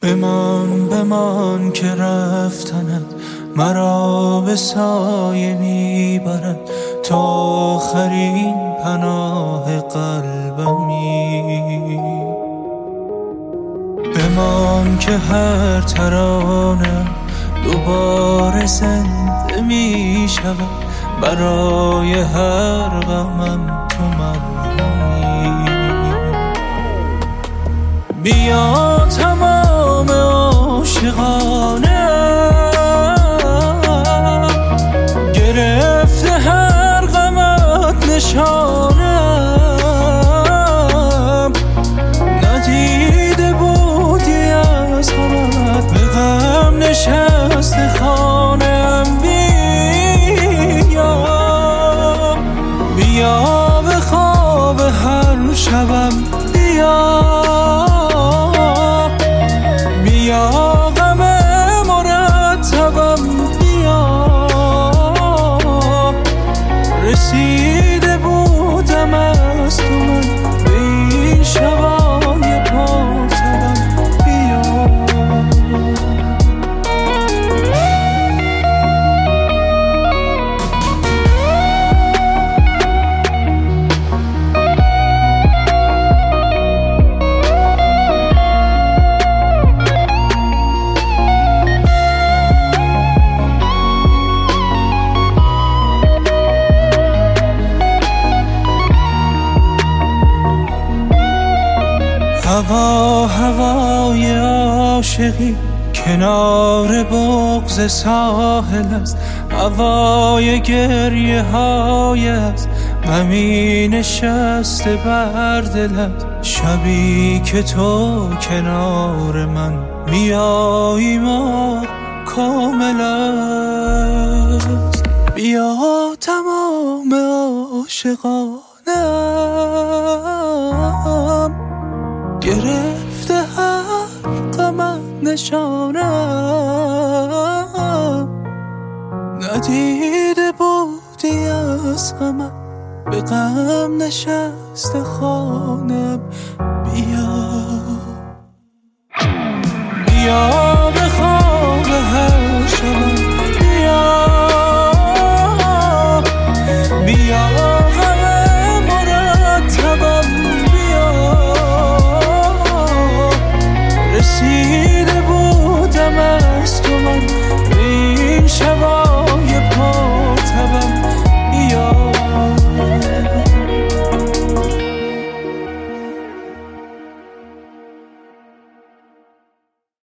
بمان که رفتنت مرا به سایه میبرد، تا آخرین پناه قلبمی. بمان که هر ترانه دوباره زنده میشود، برای هر غمم تو مرهمی. بیا تمام عاشقانه گرفته هر غمت نشانم، ندیده بودی از غمت به غم نشسته خانم. بیا به خواب هر شبم، بیا غم مرتبم، بیا رسیده بودم از تو من به این شبای پرتبم، بیا. هوای عاشقی کنار بغض ساحل است، هوای گریه های است غمی نشسته بر دلت. شبی که تو کنار من میایی ما کامل است. بیا تمام عاشقانم گرفته هر غمت نشانم، ندیده بودی از غمت به غم نشسته خانم.